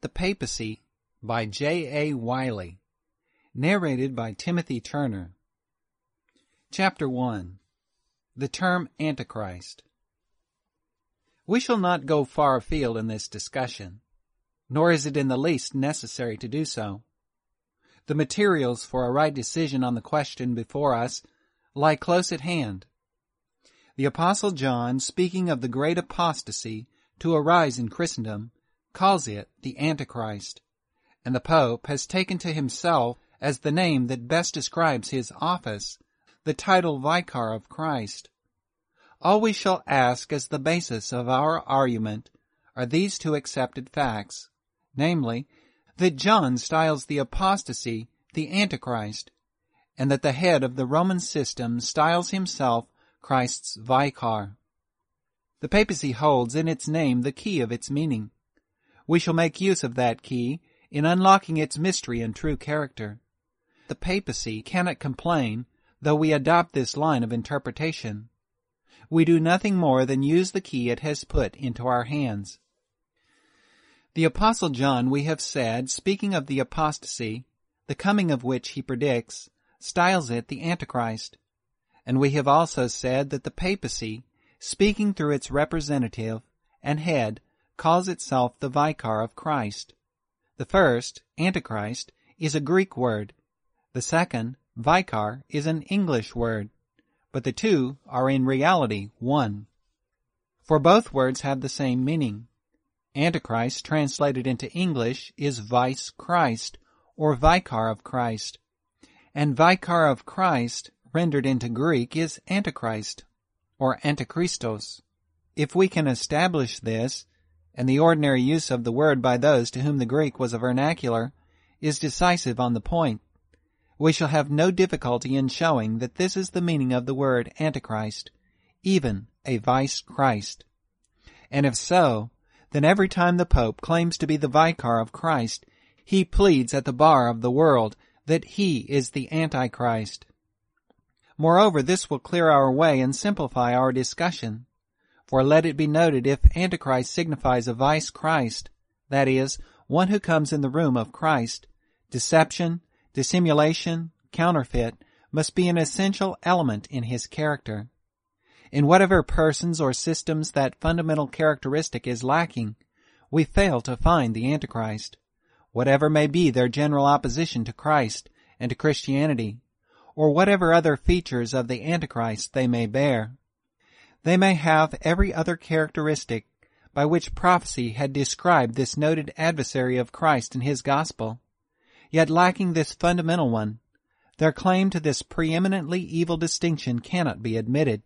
the Papacy by J. A. Wiley. Narrated by Timothy Turner. Chapter 1. The term Antichrist. We shall not go far afield in this discussion, nor is it in the least necessary to do so. The materials for a right decision on the question before us lie close at hand. The Apostle John, speaking of the great apostasy to arise in Christendom, calls it the Antichrist, and the Pope has taken to himself as the name that best describes his office the title Vicar of Christ. All we shall ask as the basis of our argument are these two accepted facts, namely, that John styles the apostasy the Antichrist, and that the head of the Roman system styles himself Christ's Vicar. The Papacy holds in its name the key of its meaning. We shall make use of that key in unlocking its mystery and true character. The Papacy cannot complain, though we adopt this line of interpretation. We do nothing more than use the key it has put into our hands. The Apostle John, we have said, speaking of the apostasy, the coming of which he predicts, styles it the Antichrist. And we have also said that the Papacy, speaking through its representative and head, calls itself the Vicar of Christ. The first, Antichrist, is a Greek word. The second, Vicar, is an English word. But the two are in reality one. For both words have the same meaning. Antichrist, translated into English, is Vice Christ, or Vicar of Christ. And Vicar of Christ, rendered into Greek, is Antichrist, or Antichristos. If we can establish this, and the ordinary use of the word by those to whom the Greek was a vernacular is decisive on the point, we shall have no difficulty in showing that this is the meaning of the word Antichrist, even a Vice Christ. And if so, then every time the Pope claims to be the Vicar of Christ, he pleads at the bar of the world that he is the Antichrist. Moreover, this will clear our way and simplify our discussion. For let it be noted, if Antichrist signifies a Vice Christ, that is, one who comes in the room of Christ, deception, dissimulation, counterfeit, must be an essential element in his character. In whatever persons or systems that fundamental characteristic is lacking, we fail to find the Antichrist, whatever may be their general opposition to Christ and to Christianity, or whatever other features of the Antichrist they may bear. They may have every other characteristic by which prophecy had described this noted adversary of Christ and his gospel, yet lacking this fundamental one, their claim to this preeminently evil distinction cannot be admitted.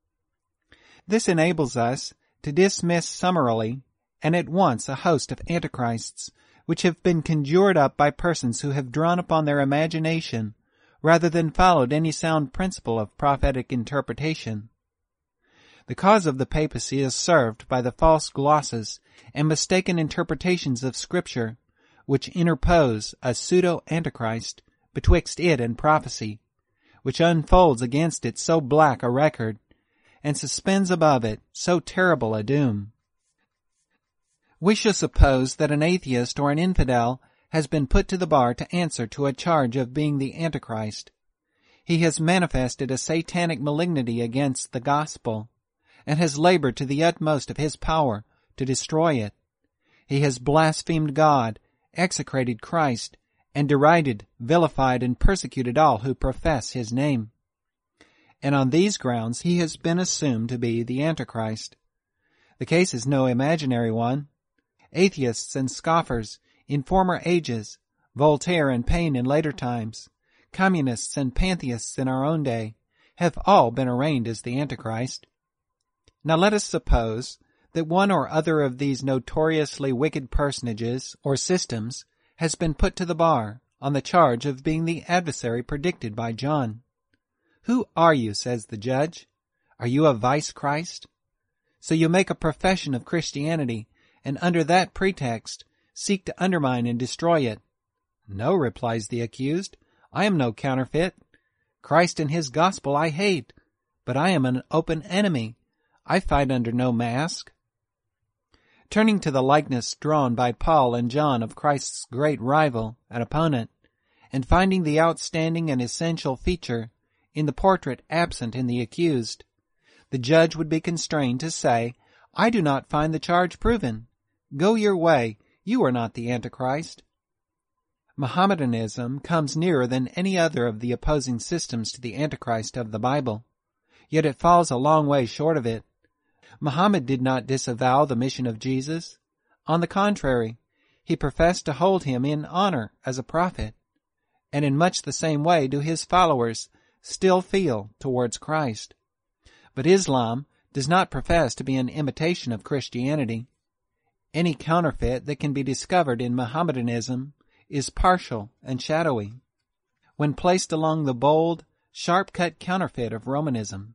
This enables us to dismiss summarily and at once a host of antichrists which have been conjured up by persons who have drawn upon their imagination rather than followed any sound principle of prophetic interpretation. The cause of the Papacy is served by the false glosses and mistaken interpretations of Scripture, which interpose a pseudo-antichrist betwixt it and prophecy, which unfolds against it so black a record, and suspends above it so terrible a doom. We shall suppose that an atheist or an infidel has been put to the bar to answer to a charge of being the Antichrist. He has manifested a satanic malignity against the gospel, and has labored to the utmost of his power to destroy it. He has blasphemed God, execrated Christ, and derided, vilified, and persecuted all who profess his name. And on these grounds he has been assumed to be the Antichrist. The case is no imaginary one. Atheists and scoffers in former ages, Voltaire and Paine in later times, communists and pantheists in our own day, have all been arraigned as the Antichrist. Now let us suppose that one or other of these notoriously wicked personages or systems has been put to the bar on the charge of being the adversary predicted by John. Who are you, says the judge? Are you a Vice Christ? So you make a profession of Christianity, and under that pretext seek to undermine and destroy it. No, replies the accused, I am no counterfeit. Christ and his gospel I hate, but I am an open enemy. I fight under no mask. Turning to the likeness drawn by Paul and John of Christ's great rival and opponent, and finding the outstanding and essential feature in the portrait absent in the accused, the judge would be constrained to say, "I do not find the charge proven. Go your way, you are not the Antichrist." Mohammedanism comes nearer than any other of the opposing systems to the Antichrist of the Bible, yet it falls a long way short of it. Muhammad did not disavow the mission of Jesus. On the contrary, he professed to hold him in honor as a prophet, and in much the same way do his followers still feel towards Christ. But Islam does not profess to be an imitation of Christianity. Any counterfeit that can be discovered in Mohammedanism is partial and shadowy, when placed along the bold, sharp-cut counterfeit of Romanism.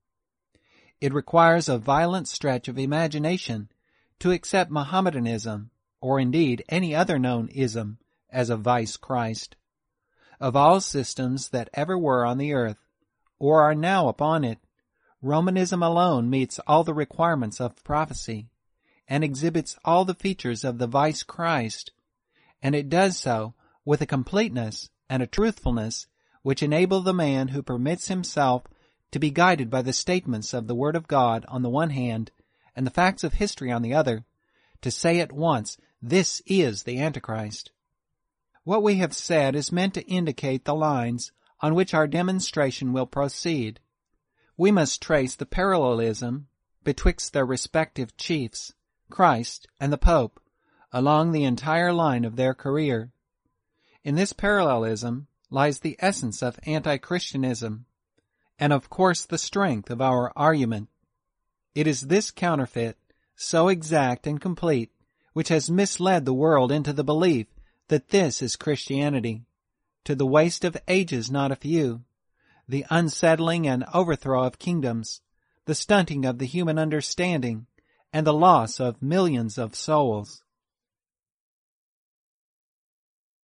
It requires a violent stretch of imagination to accept Mohammedanism, or indeed any other known ism, as a vice Christ. Of all systems that ever were on the earth, or are now upon it, Romanism alone meets all the requirements of prophecy, and exhibits all the features of the vice Christ, and it does so with a completeness and a truthfulness which enable the man who permits himself to be guided by the statements of the Word of God on the one hand, and the facts of history on the other, to say at once, "This is the Antichrist." What we have said is meant to indicate the lines on which our demonstration will proceed. We must trace the parallelism betwixt their respective chiefs, Christ and the Pope, along the entire line of their career. In this parallelism lies the essence of anti-Christianism, and of course the strength of our argument. It is this counterfeit, so exact and complete, which has misled the world into the belief that this is Christianity, to the waste of ages not a few, the unsettling and overthrow of kingdoms, the stunting of the human understanding, and the loss of millions of souls.